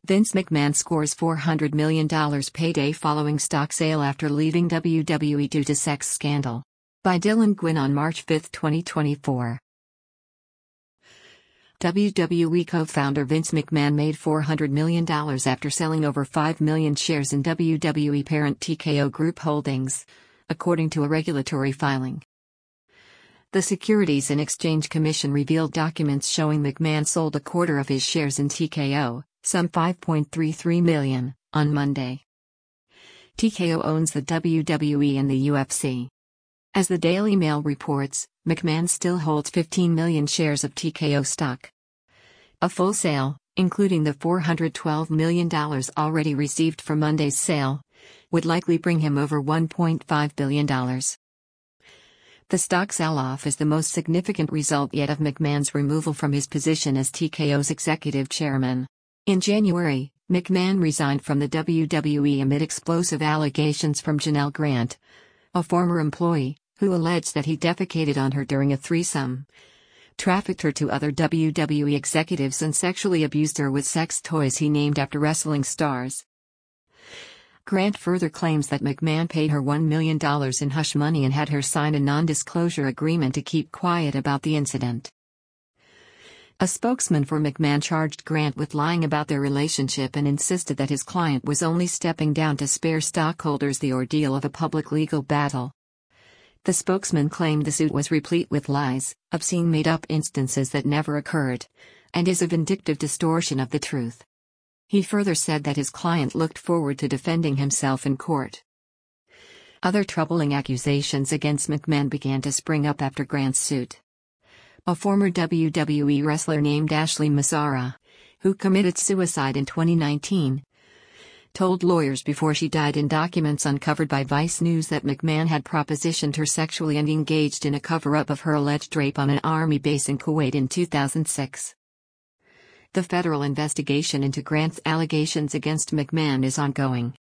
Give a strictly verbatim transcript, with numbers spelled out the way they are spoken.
Vince McMahon scores four hundred million dollars payday following stock sale after leaving W W E due to sex scandal. By Dylan Gwynn on March fifth, twenty twenty-four. W W E co-founder Vince McMahon made four hundred million dollars after selling over five million shares in W W E parent T K O Group Holdings, according to a regulatory filing. The Securities and Exchange Commission revealed documents showing McMahon sold a quarter of his shares in T K O, some five point three three million, on Monday. T K O owns the W W E and the U F C. As the Daily Mail reports, McMahon still holds fifteen million shares of T K O stock. A full sale, including the four hundred twelve million dollars already received for Monday's sale, would likely bring him over one point five billion dollars. The stock sell-off is the most significant result yet of McMahon's removal from his position as T K O's executive chairman. In January, McMahon resigned from the W W E amid explosive allegations from Janelle Grant, a former employee, who alleged that he defecated on her during a threesome, trafficked her to other W W E executives and sexually abused her with sex toys he named after wrestling stars. Grant further claims that McMahon paid her one million dollars in hush money and had her sign a non-disclosure agreement to keep quiet about the incident. A spokesman for McMahon charged Grant with lying about their relationship and insisted that his client was only stepping down to spare stockholders the ordeal of a public legal battle. The spokesman claimed the suit was replete with lies, obscene made-up instances that never occurred, and is a vindictive distortion of the truth. He further said that his client looked forward to defending himself in court. Other troubling accusations against McMahon began to spring up after Grant's suit. A former W W E wrestler named Ashley Massara, who committed suicide in twenty nineteen, told lawyers before she died in documents uncovered by Vice News that McMahon had propositioned her sexually and engaged in a cover-up of her alleged rape on an army base in Kuwait in two thousand six. The federal investigation into Grant's allegations against McMahon is ongoing.